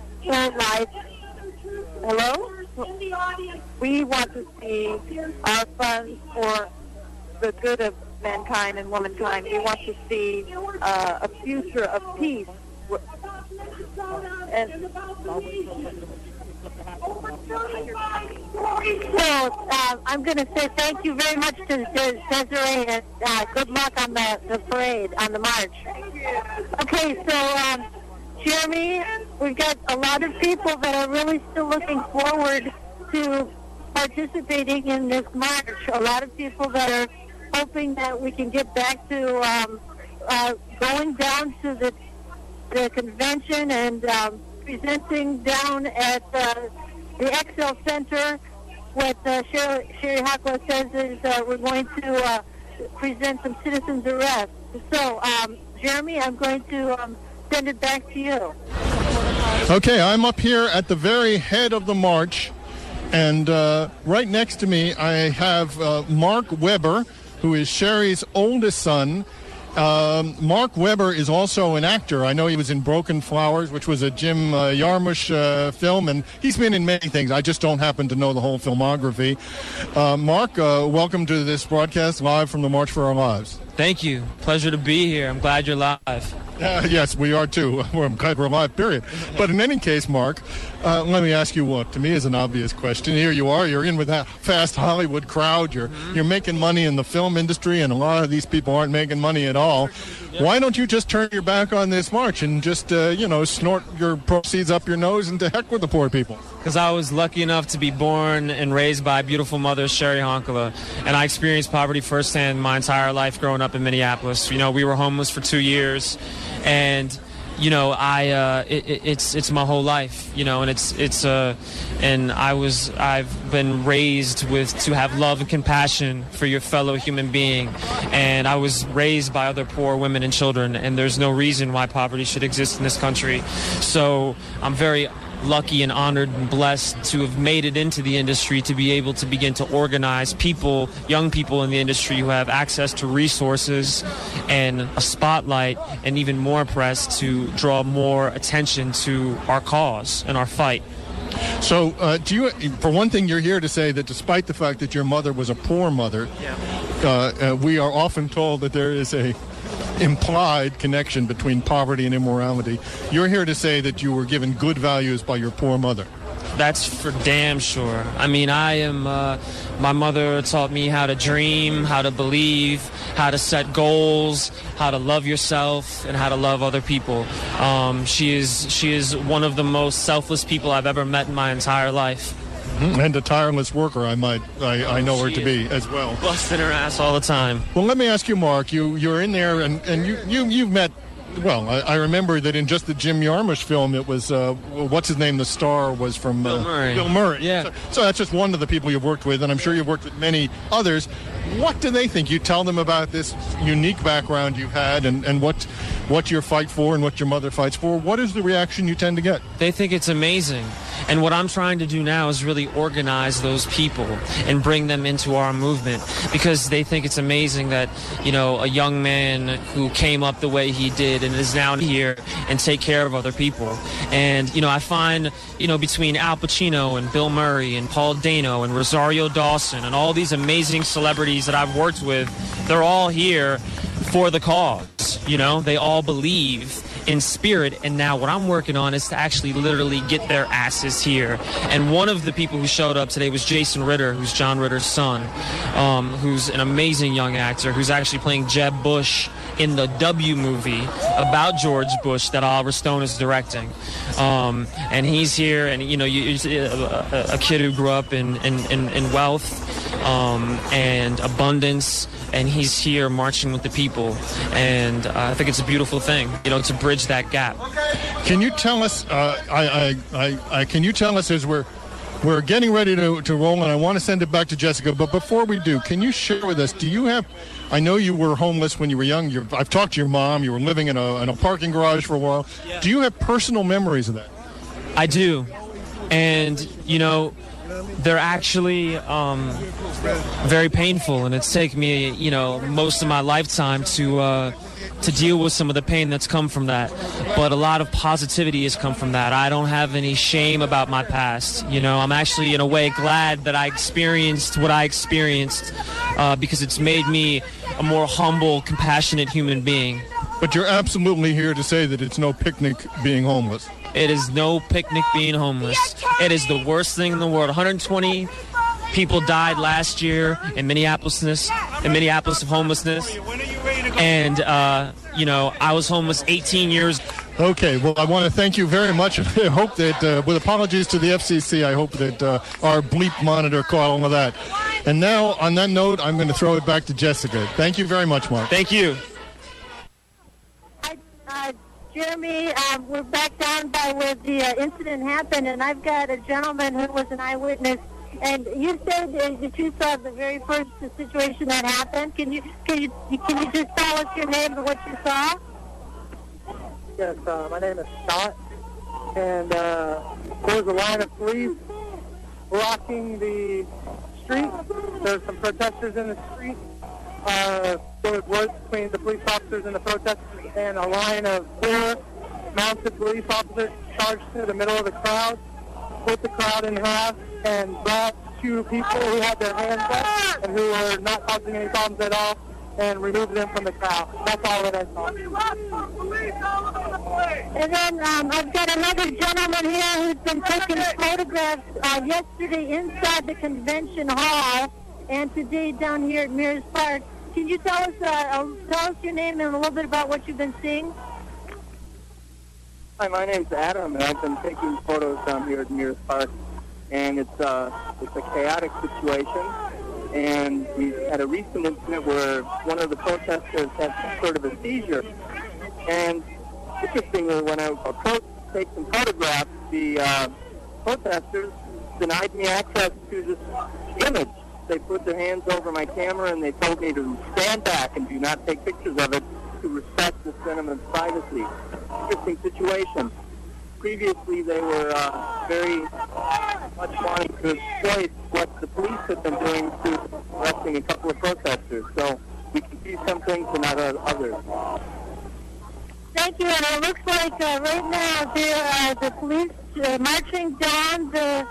Hello? We want to see our funds for the good of mankind and womankind. We want to see a future of peace. And so I'm going to say thank you very much to Desiree, and good luck on the parade, on the march. Okay, so Jeremy, we've got a lot of people that are really still looking forward to participating in this march. A lot of people that are hoping that we can get back to going down to the convention and presenting down at the XL Center. What Sherry Hakla says is we're going to present some citizens' arrest. So, Jeremy, I'm going to send it back to you. Okay, I'm up here at the very head of the march, and right next to me I have Mark Webber, who is Sherry's oldest son. Mark Webber is also an actor. I know he was in Broken Flowers, which was a Jim Jarmusch film, and he's been in many things. I just don't happen to know the whole filmography. Mark, welcome to this broadcast live from the March for Our Lives. Thank you. Pleasure to be here. I'm glad you're live. Yes, we are too. I'm glad we're live, period. But in any case, Mark, let me ask you what to me is an obvious question. Here you are. You're in with that fast Hollywood crowd. You're making money in the film industry, and a lot of these people aren't making money at all. Why don't you just turn your back on this march and just, snort your proceeds up your nose and to heck with the poor people? Because I was lucky enough to be born and raised by a beautiful mother, Sherry Honkala, and I experienced poverty firsthand my entire life growing up in Minneapolis. You know, we were homeless for 2 years, and it's my whole life, and I've been raised to have love and compassion for your fellow human being, and I was raised by other poor women and children, and there's no reason why poverty should exist in this country. So I'm very lucky and honored and blessed to have made it into the industry, to be able to begin to organize people, young people in the industry who have access to resources and a spotlight, and even more press to draw more attention to our cause and our fight. So, for one thing, you're here to say that despite the fact that your mother was a poor mother, we are often told that there is a implied connection between poverty and immorality. You're here to say that you were given good values by your poor mother. That's for damn sure. I mean, my mother taught me how to dream, how to believe, how to set goals, how to love yourself, and how to love other people. She is one of the most selfless people I've ever met in my entire life. And a tireless worker, I know her to be as well. Busting her ass all the time. Well, let me ask you, Mark. You're in there, and you've met. Well, I remember that in just the Jim Jarmusch film, it was what's his name? The star was from Bill Murray. Bill Murray. Yeah. So that's just one of the people you've worked with, and I'm sure you've worked with many others. What do they think? You tell them about this unique background you've had, and what you fight for, and what your mother fights for. What is the reaction you tend to get? They think it's amazing. And what I'm trying to do now is really organize those people and bring them into our movement, because they think it's amazing that, a young man who came up the way he did and is now here and take care of other people. And, I find, between Al Pacino and Bill Murray and Paul Dano and Rosario Dawson and all these amazing celebrities that I've worked with, they're all here for the cause. They all believe in spirit, and now what I'm working on is to actually literally get their asses here. And one of the people who showed up today was Jason Ritter, who's John Ritter's son, who's an amazing young actor, who's actually playing Jeb Bush in the W movie about George Bush that Oliver Stone is directing. And he's here, and a kid who grew up in wealth and abundance, and he's here marching with the people. And I think it's a beautiful thing, to bridge bridge that gap. Can you tell us? Can you tell us as we're getting ready to roll, and I want to send it back to Jessica. But before we do, can you share with us? Do you have? I know you were homeless when you were young. I've talked to your mom. You were living in a parking garage for a while. Yeah. Do you have personal memories of that? I do, and they're actually very painful, and it's taken me most of my lifetime to deal with some of the pain that's come from that. But a lot of positivity has come from that. I don't have any shame about my past. I'm actually in a way glad that I experienced what I experienced because it's made me a more humble, compassionate human being. But you're absolutely here to say that it's no picnic being homeless. It is no picnic being homeless. It is the worst thing in the world. 120 people died last year in Minneapolis of homelessness. And, I was homeless 18 years. Okay, well, I want to thank you very much. I hope that, with apologies to the FCC, I hope that our bleep monitor caught all of that. And now, on that note, I'm going to throw it back to Jessica. Thank you very much, Mark. Thank you. Jeremy, we're back down by where the incident happened, and I've got a gentleman who was an eyewitness. And you said that you saw the very first situation that happened. Can you just tell us your name and what you saw? Yes, my name is Scott, and there was a line of police blocking the street. There's some protesters in the street. There was between the police officers and the protesters, and a line of 4 mounted police officers charged through the middle of the crowd, split the crowd in half, and brought 2 people who had their hands up and who were not causing any problems at all, and removed them from the crowd. That's all that I saw. And then I've got another gentleman here who's been taking photographs yesterday inside the convention hall and today down here at Mears Park. Can you tell us your name and a little bit about what you've been seeing? Hi, my name's Adam, and I've been taking photos down here at Mears Park, and it's a chaotic situation. And we had a recent incident where one of the protesters had some sort of a seizure. And interestingly, when I approached to take some photographs, the protesters denied me access to this image. They put their hands over my camera and they told me to stand back and do not take pictures of it to respect this gentleman's privacy. Interesting situation. Previously, they were very much wanting to exploit what the police had been doing to arresting a couple of protesters. So we can see some things and not others. Thank you. And it looks like right now the police marching down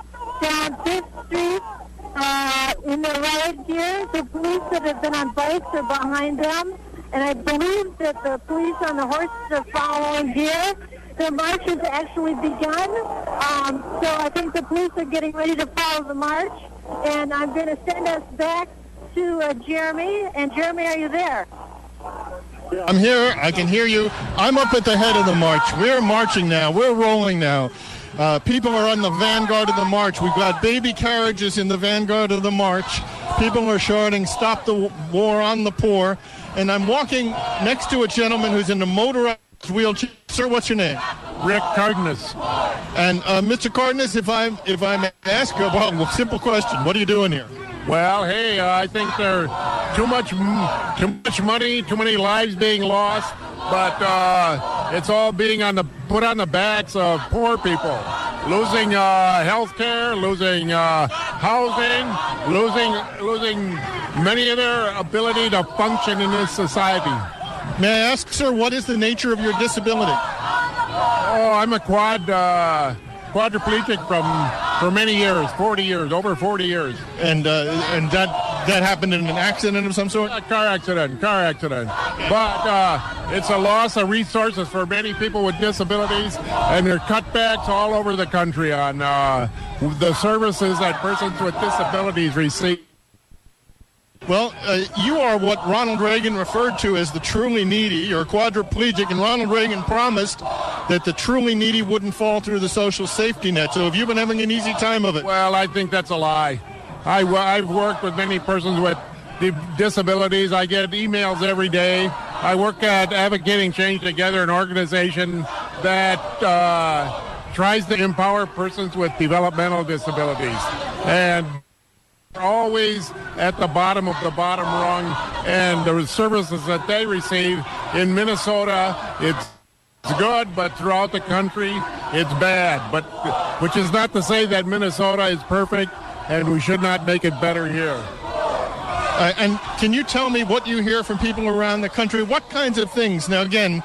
5th Street in the riot gear. The police that have been on bikes are behind them. And I believe that the police on the horses are following here. The march has actually begun, so I think the police are getting ready to follow the march, and I'm going to send us back to Jeremy. And Jeremy, are you there? I'm here. I can hear you. I'm up at the head of the march. We're marching now. We're rolling now. People are on the vanguard of the march. We've got baby carriages in the vanguard of the march. People are shouting, "Stop the war on the poor." And I'm walking next to a gentleman who's in a motorized wheelchair. Sir, what's your name? Rick Cardenas. And Mr. Cardenas, if I may ask you a simple question, what are you doing here? Well, hey, I think there's too much money, too many lives being lost, but it's all being put on the backs of poor people, losing health care, losing housing, losing many of their ability to function in this society. May I ask, sir, what is the nature of your disability? Oh, I'm a quadriplegic for many years, 40 years, over 40 years. And that happened in an accident of some sort? A car accident. But it's a loss of resources for many people with disabilities, and there are cutbacks all over the country on the services that persons with disabilities receive. Well, you are what Ronald Reagan referred to as the truly needy. You're a quadriplegic, and Ronald Reagan promised that the truly needy wouldn't fall through the social safety net. So have you been having an easy time of it? Well, I think that's a lie. I've worked with many persons with disabilities. I get emails every day. I work at Advocating Change Together, an organization that tries to empower persons with developmental disabilities. And we're always at the bottom of the bottom rung, and the services that they receive in Minnesota, it's good, but throughout the country, it's bad. But which is not to say that Minnesota is perfect, and we should not make it better here. And can you tell me what you hear from people around the country? What kinds of things? Now, again,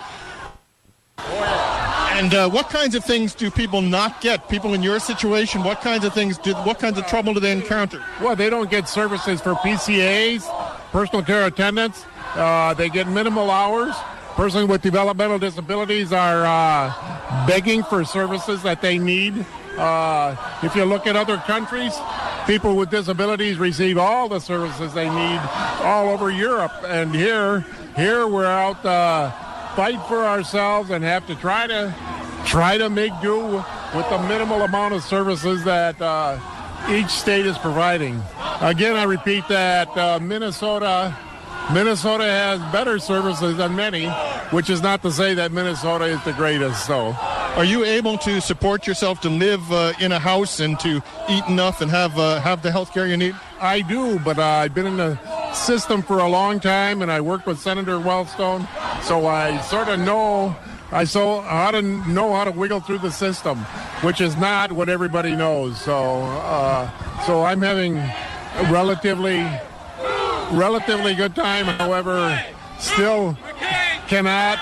and what kinds of things do people not get? People in your situation, what kinds of things? What kinds of trouble do they encounter? Well, they don't get services for PCAs, personal care attendants. They get minimal hours. Persons with developmental disabilities are begging for services that they need. If you look at other countries, people with disabilities receive all the services they need all over Europe. And here we're out fight for ourselves and have to try to make do with the minimal amount of services that each state is providing. Again, I repeat that Minnesota has better services than many, which is not to say that Minnesota is the greatest. So, are you able to support yourself to live in a house and to eat enough and have the health care you need? I do, but I've been in the system for a long time, and I worked with Senator Wellstone, so I sort of know how to wiggle through the system, which is not what everybody knows. So I'm having a relatively good time. However, still cannot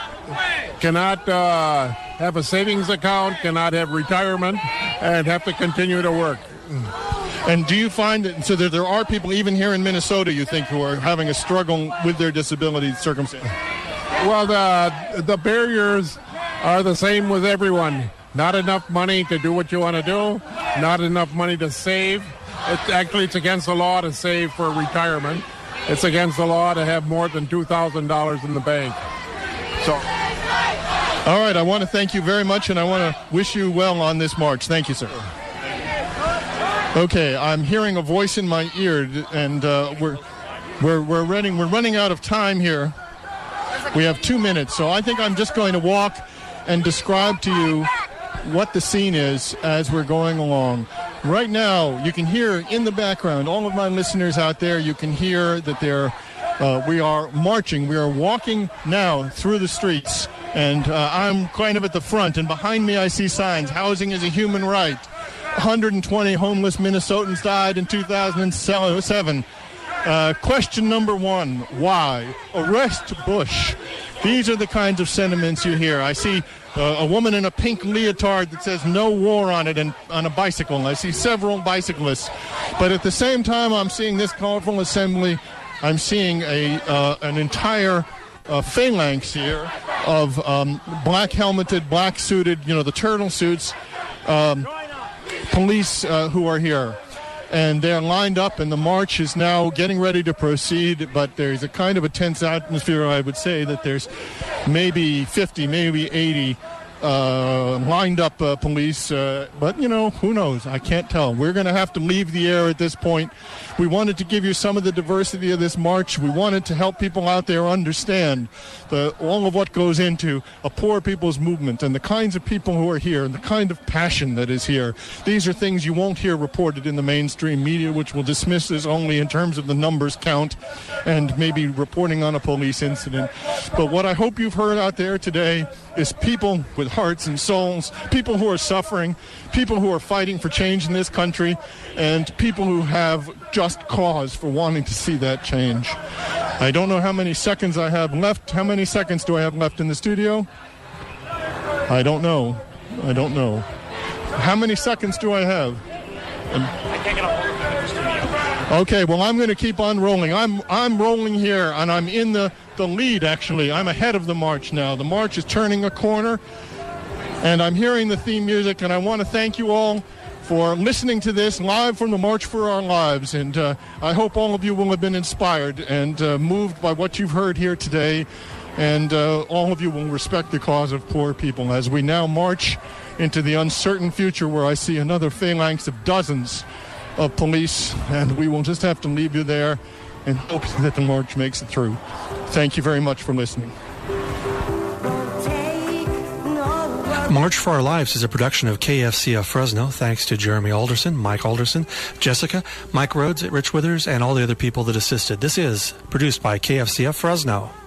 have a savings account, cannot have retirement, and have to continue to work. And do you find that there are people even here in Minnesota, you think, who are having a struggle with their disability circumstance? Well, the barriers are the same with everyone. Not enough money to do what you want to do, not enough money to save. It's against the law to save for retirement. It's against the law to have more than $2,000 in the bank. So, all right, I want to thank you very much, and I want to wish you well on this march. Thank you, sir. Okay, I'm hearing a voice in my ear, and we're running out of time here. We have 2 minutes, so I think I'm just going to walk and describe to you what the scene is as we're going along. Right now, you can hear in the background, all of my listeners out there, you can hear that we are marching. We are walking now through the streets, and I'm kind of at the front, and behind me I see signs, housing is a human right. 120 homeless Minnesotans died in 2007. Question number one, why? Arrest Bush. These are the kinds of sentiments you hear. I see a woman in a pink leotard that says no war on it and on a bicycle. I see several bicyclists. But at the same time I'm seeing this colorful assembly, I'm seeing an entire phalanx here of black helmeted, black suited, the turtle suits, police who are here. And they're lined up, and the march is now getting ready to proceed, but there's a kind of a tense atmosphere. I would say that there's maybe 50, maybe 80 lined up police, but who knows? I can't tell. We're going to have to leave the air at this point. We wanted to give you some of the diversity of this march. We wanted to help people out there understand all of what goes into a poor people's movement and the kinds of people who are here and the kind of passion that is here. These are things you won't hear reported in the mainstream media, which will dismiss this only in terms of the numbers count and maybe reporting on a police incident. But what I hope you've heard out there today is people with hearts and souls, people who are suffering, people who are fighting for change in this country, and people who have just cause for wanting to see that change. I don't know how many seconds I have left. How many seconds do I have left in the studio? I don't know. How many seconds do I have? I can't get a hold of the studio. Okay, well, I'm going to keep on rolling. I'm rolling here, and I'm in the lead, actually. I'm ahead of the march now. The march is turning a corner, and I'm hearing the theme music, and I want to thank you all for listening to this live from the March for Our Lives. And I hope all of you will have been inspired and moved by what you've heard here today, and all of you will respect the cause of poor people as we now march into the uncertain future where I see another phalanx of dozens of police, and we will just have to leave you there and hope that the march makes it through. Thank you very much for listening. March for Our Lives is a production of KFCF Fresno. Thanks to Jeremy Alderson, Mike Alderson, Jessica, Mike Rhodes, Rich Withers, and all the other people that assisted. This is produced by KFCF Fresno.